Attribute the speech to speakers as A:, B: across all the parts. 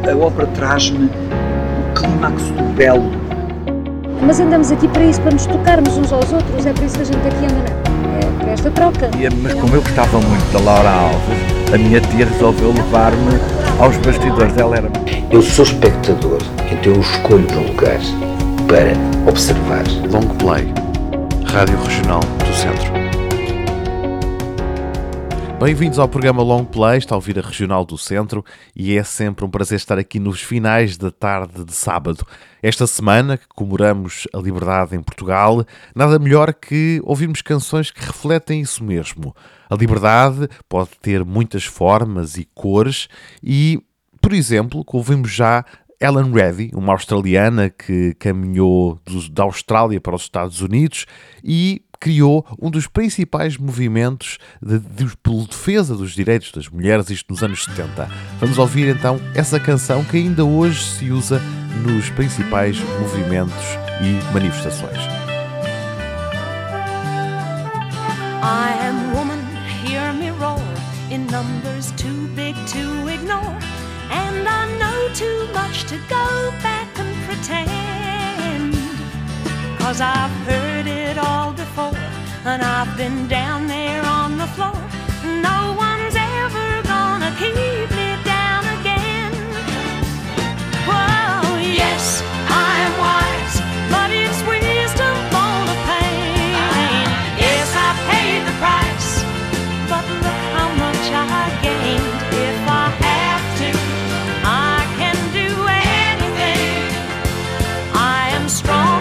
A: A ópera traz-me o clímax do belo.
B: Mas andamos aqui para isso, para nos tocarmos uns aos outros, é por isso que a gente aqui anda, é para esta troca.
C: Mas como eu gostava muito da Laura Alves, a minha tia resolveu levar-me aos bastidores dela.
D: Eu sou espectador, então eu escolho um lugar para observar.
E: Long Play, Rádio Regional do Centro. Bem-vindos ao programa Long Play, está a ouvir a Regional do Centro e é sempre um prazer estar aqui nos finais da tarde de sábado. Esta semana que comemoramos a liberdade em Portugal, nada melhor que ouvirmos canções que refletem isso mesmo. A liberdade pode ter muitas formas e cores e, por exemplo, ouvimos já Helen Reddy, uma australiana que caminhou da Austrália para os Estados Unidos e criou um dos principais movimentos pela defesa dos direitos das mulheres, isto nos anos 70. Vamos ouvir então essa canção que ainda hoje se usa nos principais movimentos e manifestações.
F: I am woman, hear me roar, in numbers too big to ignore, and I know too much to go back and pretend, 'cause I've heard it all before, and I've been down there on the floor. No one's ever gonna keep me down again. Whoa, yes, I am wise, but it's wisdom born of pain. Yes, I paid the price, but look how much I gained. If I have to, I can do anything. I am strong.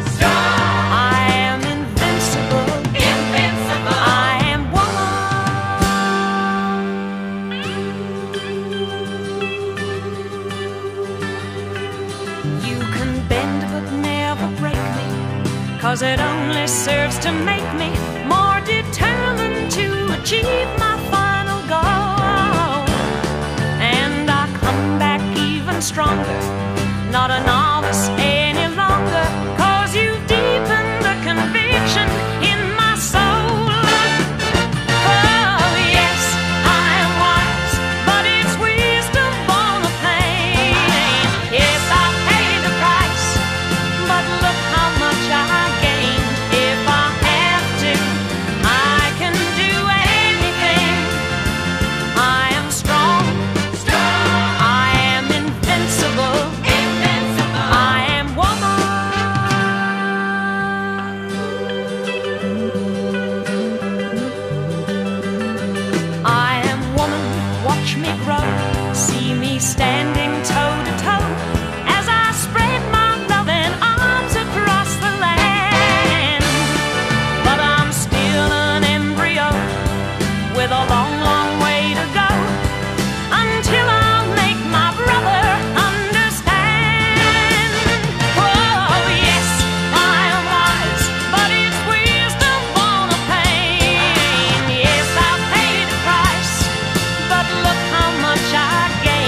F: Cause it only serves to make me more determined to achieve my final goal. And I come back even stronger, not a novice any longer, 'cause you've deepened the conviction in my soul. Oh yes, I am wise, but it's wisdom born of pain. Yes, I paid the price, but look how much I standing toe to toe as I spread my loving arms across the land. But I'm still an embryo with a long, long way to go until I'll make my brother understand. Oh yes, I am wise, but it's wisdom born of pain. Yes, I've paid the price, but look how much I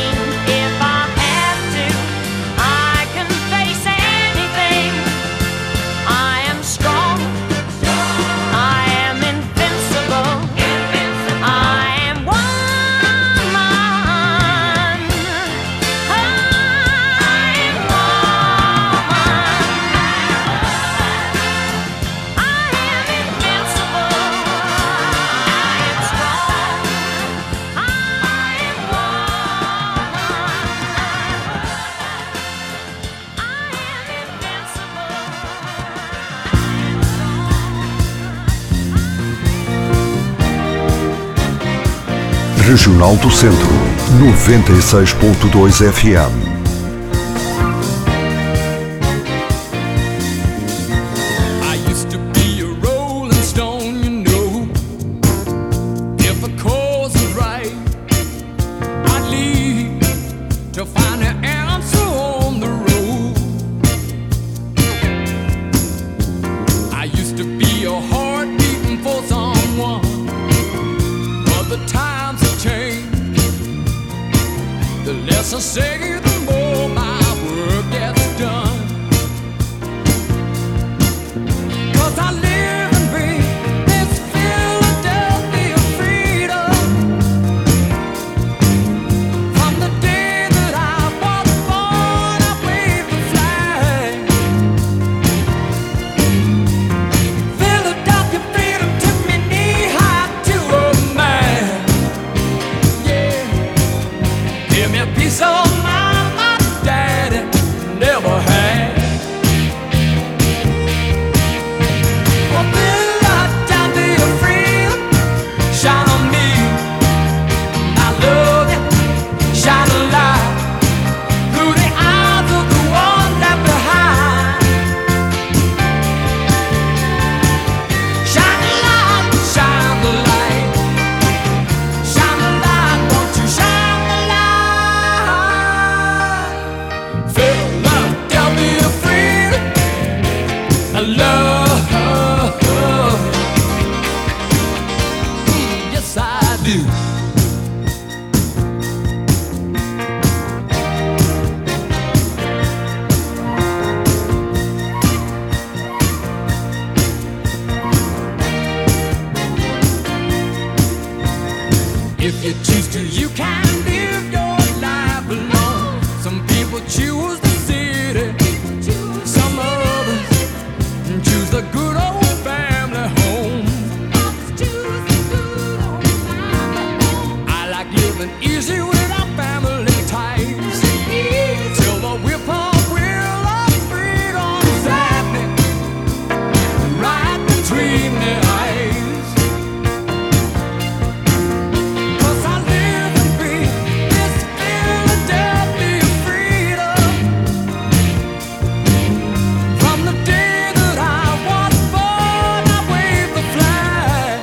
G: Regional do Centro, 96.2 FM.
H: I say the more my work gets done, 'cause I live and breathe this Philadelphia freedom. From the day that I peace of mind my daddy never had. Oh, Bill, down to your freedom, shine on me. I love you, shine a light through the eyes of the one left behind. Shine the light, shine the light, shine the light, won't you shine the light? Feel love, tell me you're free. I love, yes I do. If you choose to, you can live your life alone. Some people choose the city, some others choose the good old family home. I like living easy without family ties, till the whip-poor-will of freedom's happening right between their eyes. 'Cause I live and breathe this Philadelphia freedom. From the day that I was born, I waved the flag.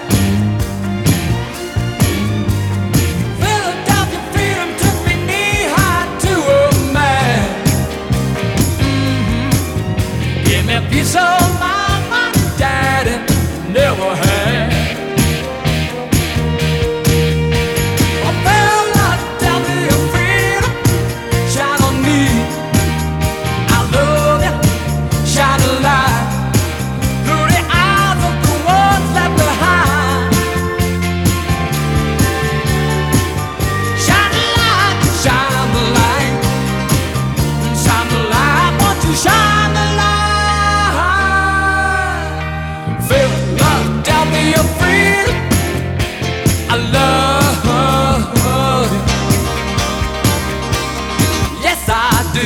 H: Philadelphia freedom took me knee-high to a man. Give me peace of mind my daddy never had. Oh, Philadelphia freedom, shine on me. I love you, shine a light through the eyes of the ones left behind. Shine the light, shine the light, shine the light, won't you shine the light? Philadelphia freedom, I love you. Yes, I do.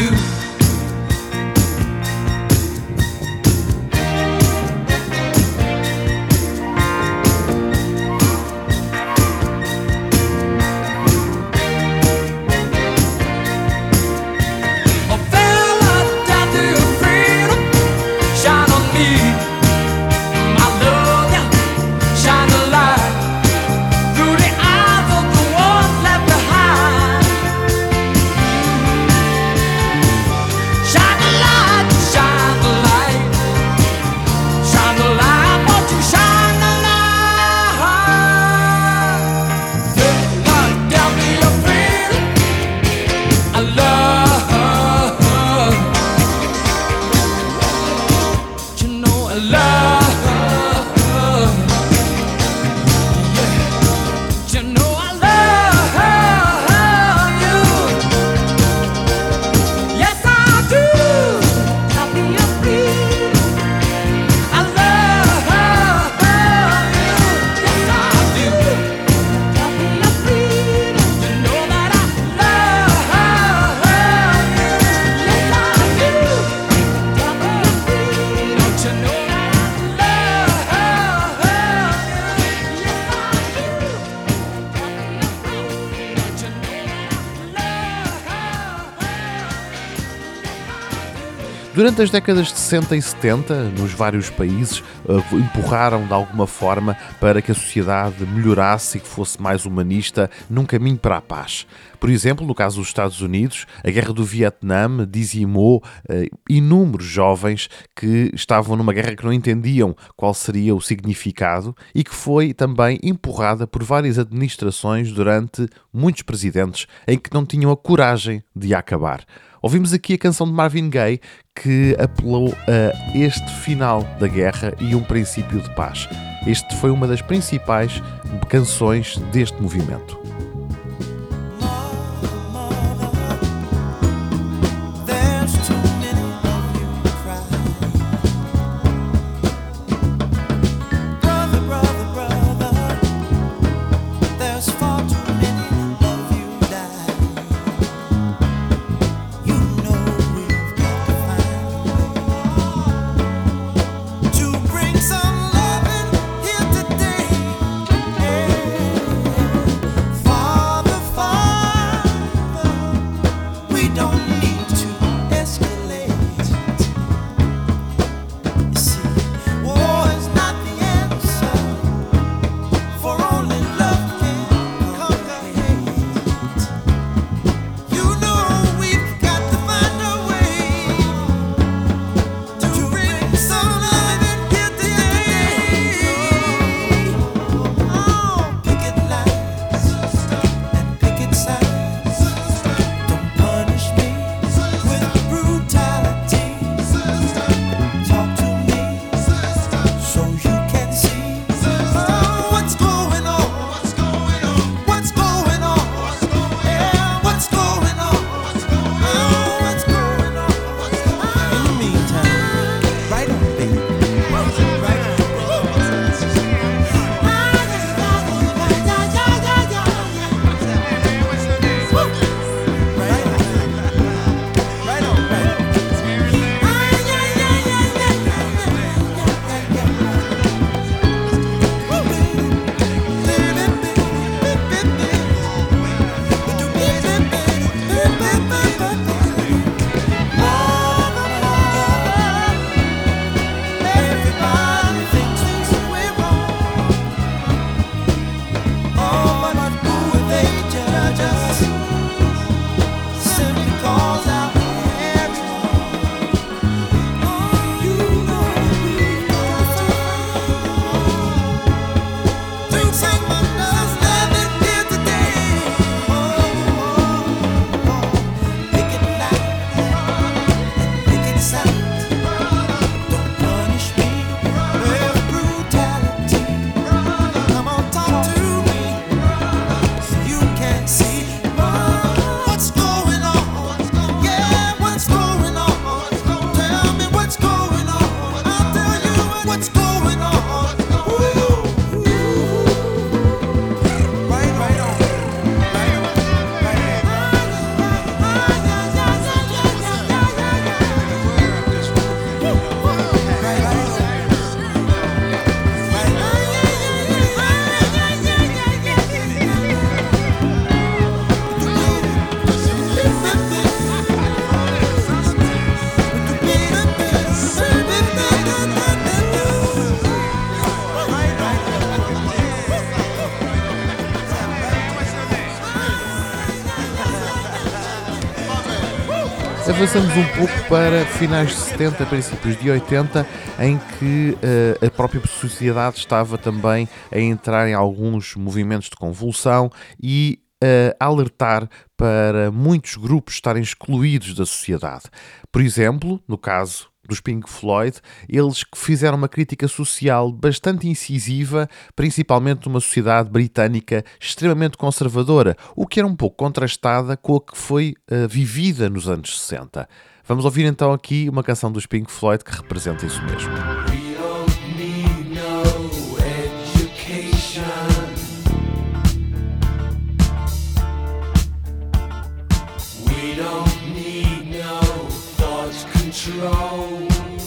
H: Oh, Philadelphia freedom, shine on me. I love you, shine a light through the eyes of the ones left behind. Shine the light, shine the light, shine the light, won't you shine the light? Philadelphia freedom, I love. You know I love. Yeah. You know I love you. Yes, I do. Philadelphia freedom, I love you. Yes, I do. Philadelphia freedom, you know that I love you. Yes, I do. Philadelphia freedom, don't you know that I love you? Yes, I do. Philadelphia freedom, don't you know that
E: Durante as décadas de 60 e 70, nos vários países, empurraram de alguma forma para que a sociedade melhorasse e que fosse mais humanista num caminho para a paz. Por exemplo, no caso dos Estados Unidos, a Guerra do Vietnã dizimou inúmeros jovens que estavam numa guerra que não entendiam qual seria o significado e que foi também empurrada por várias administrações durante muitos presidentes em que não tinham a coragem de a acabar. Ouvimos aqui a canção de Marvin Gaye que apelou a este final da guerra e um princípio de paz. Este foi uma das principais canções deste movimento.
I: There's far too many of you die.
E: Avançamos um pouco para finais de 70, princípios de 80, em que a própria sociedade estava também a entrar em alguns movimentos de convulsão e a alertar para muitos grupos estarem excluídos da sociedade. Por exemplo, no caso dos Pink Floyd, eles que fizeram uma crítica social bastante incisiva, principalmente numa sociedade britânica extremamente conservadora, o que era um pouco contrastada com a que foi vivida nos anos 60. Vamos ouvir então aqui uma canção dos Pink Floyd que representa isso mesmo.
H: We don't need no education. We don't need no thought control.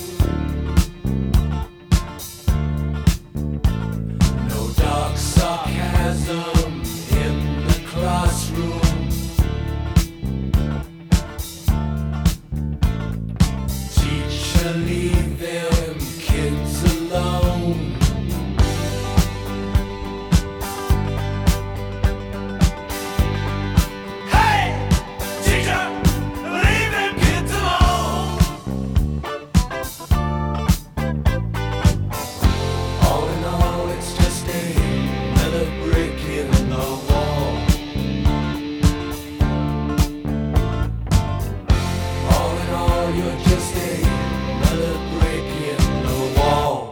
H: No dark sarcasm in the classroom. Teacher, leave them kids alone. Hey, teacher, leave them kids alone. All in all, it's just another brick in the wall. All in all, you're just another brick in the wall.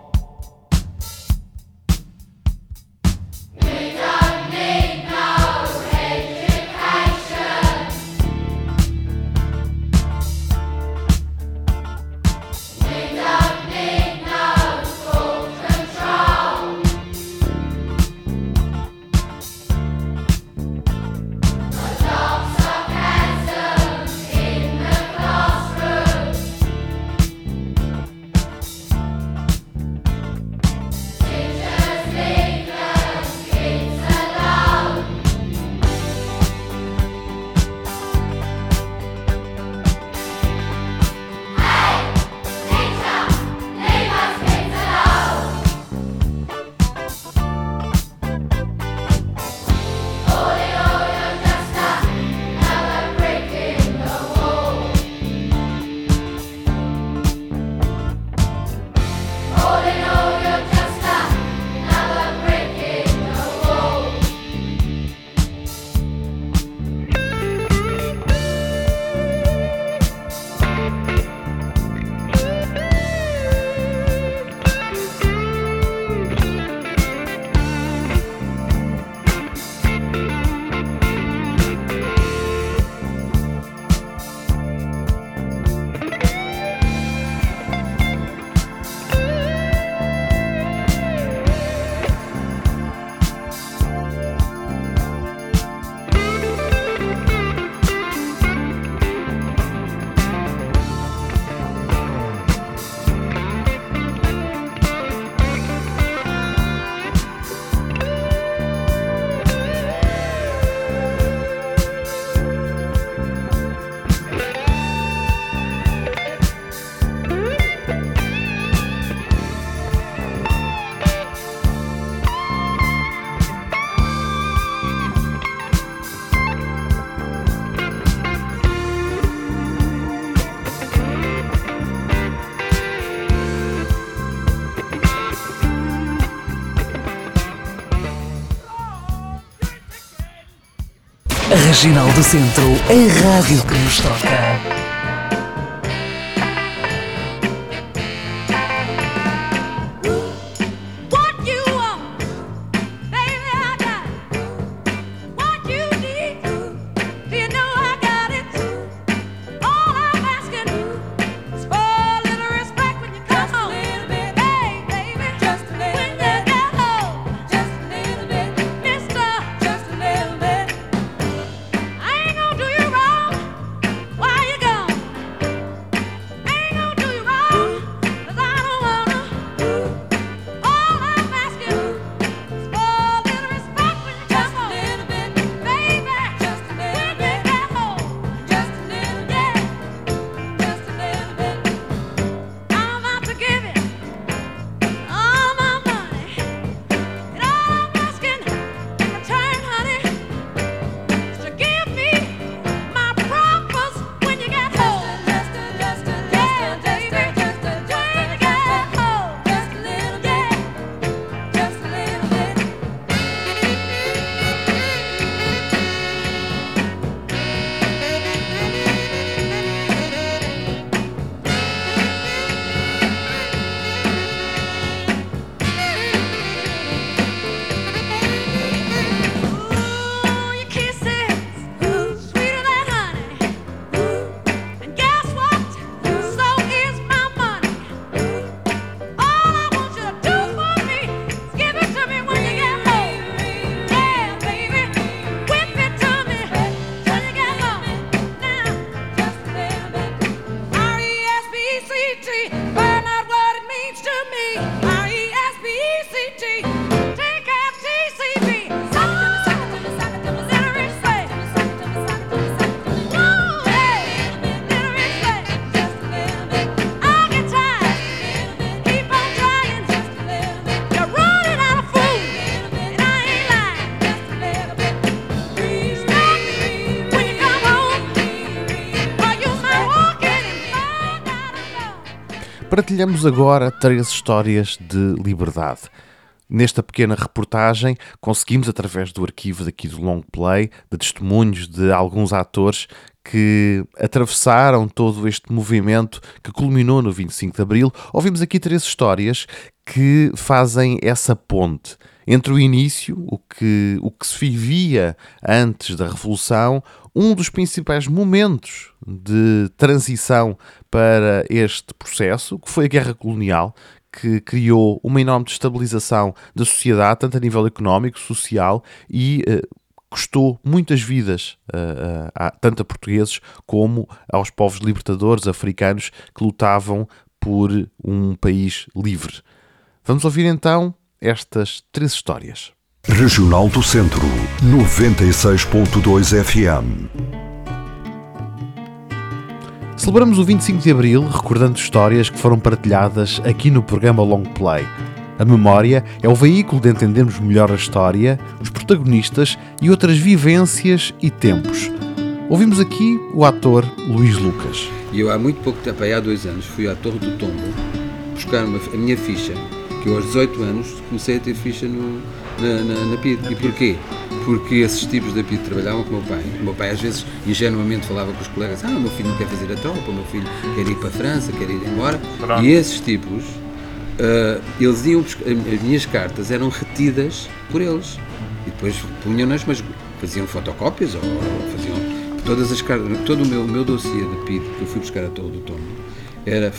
A: Regional do Centro, a rádio que nos toca.
F: What you want, baby, I got it. What you need, do you know I got it? All I'm asking is for a little respect when you come home. Hey, baby, just a little when you get home. Just a little bit, mister, just a little bit. I ain't gonna do you wrong. Why you gonna
E: Partilhamos agora 3 histórias de liberdade. Nesta pequena reportagem, conseguimos, através do arquivo daqui do Long Play, de testemunhos de alguns atores que atravessaram todo este movimento que culminou no 25 de Abril, ouvimos aqui 3 histórias que fazem essa ponte entre o início, o que se vivia antes da Revolução, um dos principais momentos de transição para este processo, que foi a Guerra Colonial, que criou uma enorme destabilização da sociedade, tanto a nível económico, social e custou muitas vidas, tanto a portugueses como aos povos libertadores africanos que lutavam por um país livre. Vamos ouvir então estas 3 histórias.
G: Regional do Centro, 96.2 FM.
E: Celebramos o 25 de Abril recordando histórias que foram partilhadas aqui no programa Long Play. A memória é o veículo de entendermos melhor a história, os protagonistas e outras vivências e tempos. Ouvimos aqui o ator Luís Lucas.
I: Eu há muito pouco tempo, há 2 anos, fui à Torre do Tombo buscar a minha ficha, que eu aos 18 anos comecei a ter ficha na PID. E porquê? Porque esses tipos da PID trabalhavam com o meu pai. O meu pai às vezes ingenuamente falava com os colegas: o meu filho não quer fazer a tropa, o meu filho quer ir para a França, quer ir embora. Pronto. E esses tipos, eles iam buscar, as minhas cartas eram retidas por eles. E depois punham-nas, mas faziam fotocópias ou faziam todas as cartas. Todo o meu dossiê de PID que eu fui buscar à Torre do Tombo era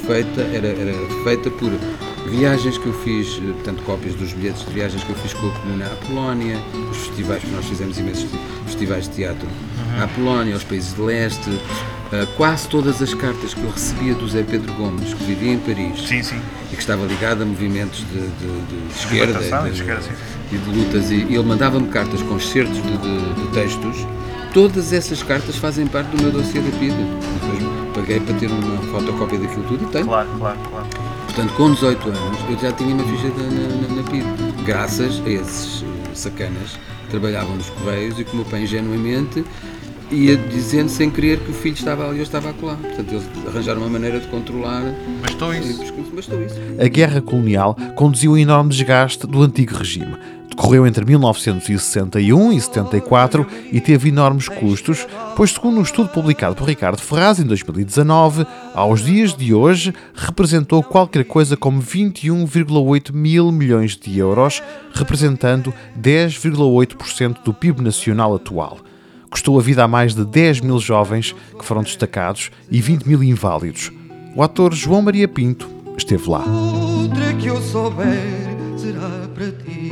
I: feita por viagens que eu fiz, portanto, cópias dos bilhetes de viagens que eu fiz com a Comuna à Polónia, os festivais, porque nós fizemos imensos festivais de teatro à Polónia, aos países de leste, quase todas as cartas que eu recebia do Zé Pedro Gomes, que vivia em Paris, sim. E que estava ligado a movimentos de esquerda e de lutas, e ele mandava-me cartas com excertos de textos. Todas essas cartas fazem parte do meu dossiê da PID. Depois paguei para ter uma fotocópia daquilo tudo e tenho. Claro. Portanto, com 18 anos, eu já tinha uma ficha na PID. Graças a esses sacanas que trabalhavam nos Correios e que o meu pai ingenuamente ia dizendo sem querer que o filho estava ali e eu estava acolá. Portanto, eles arranjaram uma maneira de controlar. Bastou isso.
E: A Guerra Colonial conduziu a enorme desgaste do antigo regime. Decorreu entre 1961 e 74 e teve enormes custos, pois, segundo um estudo publicado por Ricardo Ferraz em 2019, aos dias de hoje representou qualquer coisa como 21,8 mil milhões de euros, representando 10,8% do PIB nacional atual. Custou a vida a mais de 10 mil jovens que foram destacados e 20 mil inválidos. O ator João Maria Pinto esteve lá.
H: Outra que eu souber será para ti.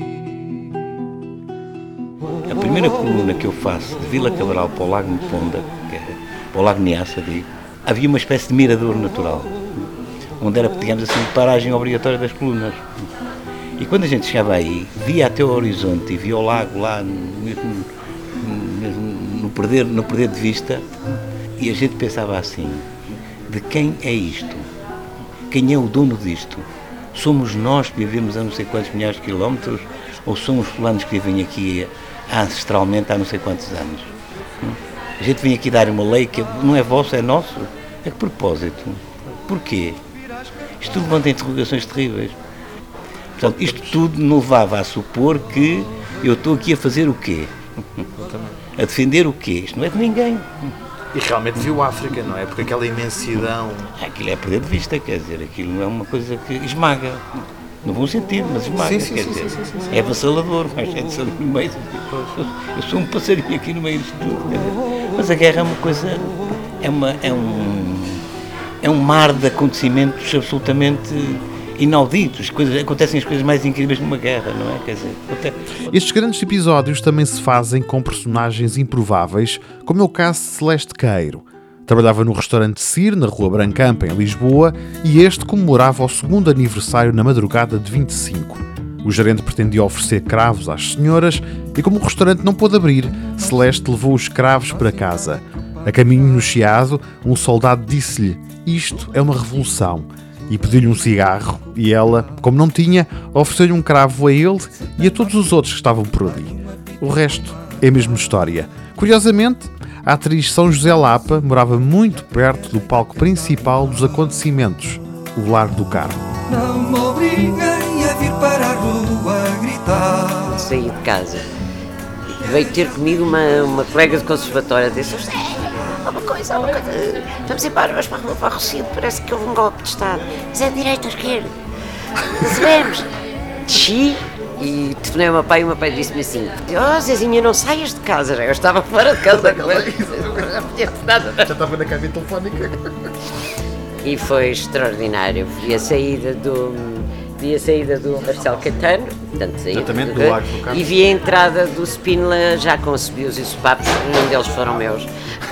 J: A primeira coluna que eu faço de Vila Cabral para o Lago Neponda, que é para o Lago Niassa, havia uma espécie de mirador natural, onde era, digamos assim, paragem obrigatória das colunas. E quando a gente chegava aí, via até o horizonte e via o lago lá mesmo no perder de vista, e a gente pensava assim: de quem é isto? Quem é o dono disto? Somos nós que vivemos a não sei quantos milhares de quilómetros, ou somos fulanos que vivem aqui ancestralmente há não sei quantos anos? A gente vem aqui dar uma lei que não é vosso, é nosso. A que propósito? Porquê? Isto tudo levanta interrogações terríveis. Portanto, isto tudo não levava a supor que eu estou aqui a fazer o quê? A defender o quê? Isto não é de ninguém.
K: E realmente viu a África, não é? Porque aquela imensidão...
J: Aquilo é perder de vista, quer dizer, aquilo não é uma coisa que esmaga. No bom sentido, mas esmaga, quer dizer, é avassalador, mas é de no meio. Eu sou um passarinho aqui no meio disto tudo, quer dizer. Mas a guerra é uma coisa, é um mar de acontecimentos absolutamente inauditos. Acontecem as coisas mais incríveis numa guerra, não é? Quer dizer,
E: estes grandes episódios também se fazem com personagens improváveis, como é o caso de Celeste Queiro. Trabalhava no restaurante Cir, na Rua Brancampa, em Lisboa, e este comemorava o 2º aniversário na madrugada de 25. O gerente pretendia oferecer cravos às senhoras e, como o restaurante não pôde abrir, Celeste levou os cravos para casa. A caminho no Chiado, um soldado disse-lhe: "Isto é uma revolução", e pediu-lhe um cigarro, e ela, como não tinha, ofereceu-lhe um cravo a ele e a todos os outros que estavam por ali. O resto é a mesma história. Curiosamente, a atriz São José Lapa morava muito perto do palco principal dos acontecimentos, o Largo do Carmo.
H: Não me obriguem a vir para a rua gritar.
L: Saí de casa. Veio ter comigo uma colega de conservatório. Disse: uma coisa. Vamos embora, vamos para a Rossio. Parece que houve um golpe de Estado. Mas é direita ou esquerda? Sabemos. Desci e telefonei ao meu pai e o meu pai disse-me assim: Zezinha, não saias de casa. Eu estava fora de casa.
E: Já estava na cabine telefónica.
L: E foi extraordinário. Vi a saída do Marcelo Caetano,
K: Exatamente, do Largo do Carmo.
L: E vi a entrada do Spínola já com subios e sopapos, nenhum deles foram meus.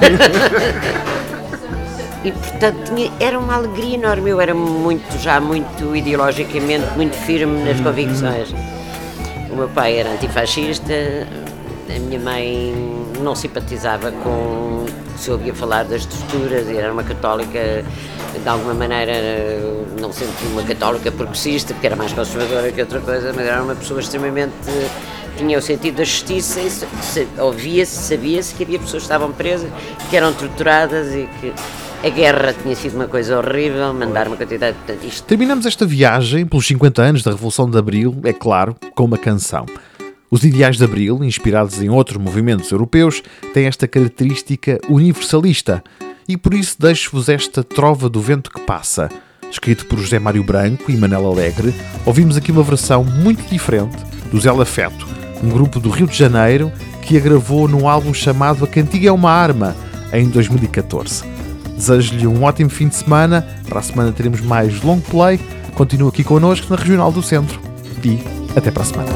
L: E portanto era uma alegria enorme. Eu era muito ideologicamente muito firme nas convicções. O meu pai era antifascista, a minha mãe não simpatizava com se ouvia falar das torturas, era uma católica, de alguma maneira, não sempre uma católica progressista, porque era mais conservadora que outra coisa, mas era uma pessoa extremamente, tinha o sentido da justiça, ouvia-se, sabia-se que havia pessoas que estavam presas, que eram torturadas e que a guerra tinha sido uma coisa horrível, mandar uma quantidade de... Portanto, isto...
E: Terminamos esta viagem pelos 50 anos da Revolução de Abril, é claro, com uma canção. Os ideais de Abril, inspirados em outros movimentos europeus, têm esta característica universalista e por isso deixo-vos esta Trova do Vento que Passa. Escrito por José Mário Branco e Manel Alegre, ouvimos aqui uma versão muito diferente do Zé Lafeto, um grupo do Rio de Janeiro que a gravou num álbum chamado A Cantiga é uma Arma, em 2014. Desejo-lhe um ótimo fim de semana. Para a semana teremos mais long play. Continua aqui connosco na Regional do Centro. E até para a semana.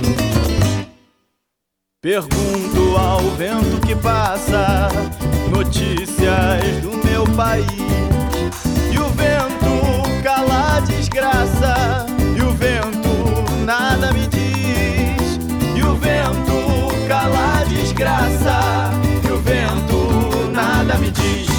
M: Pergunto ao vento que passa notícias do meu país. E o vento cala a desgraça, e o vento nada me diz. E o vento cala a desgraça, e o vento nada me diz.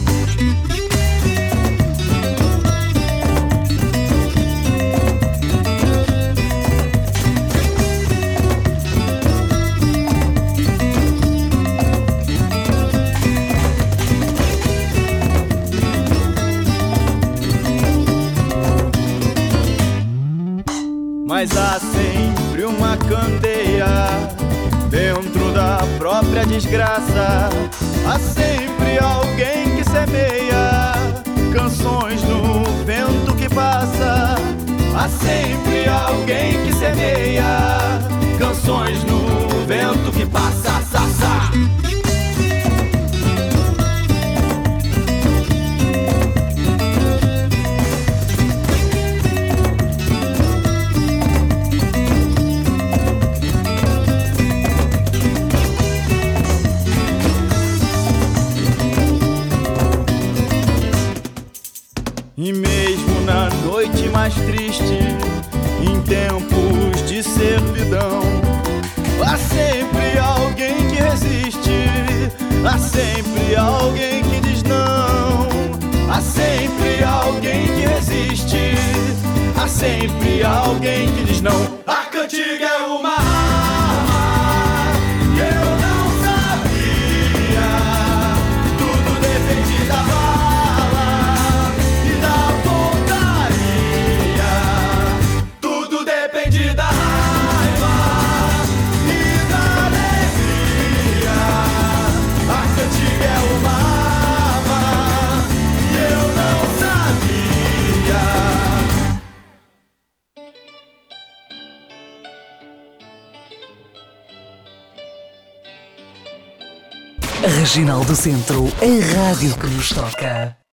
M: Mas há sempre uma candeia dentro da própria desgraça. Há sempre alguém que semeia canções no vento que passa. Há sempre alguém que semeia canções no vento que passa. E mesmo na noite mais triste, em tempos de servidão, há sempre alguém que resiste, há sempre alguém que diz não. Há sempre alguém que resiste, há sempre alguém que diz não. A cantiga é uma arma que eu não sabia, tudo depende da bala e da pontaria, tudo depende da raiva e da alegria. A cantiga é uma arma que eu não sabia.
N: Regional do Centro, a rádio que nos toca.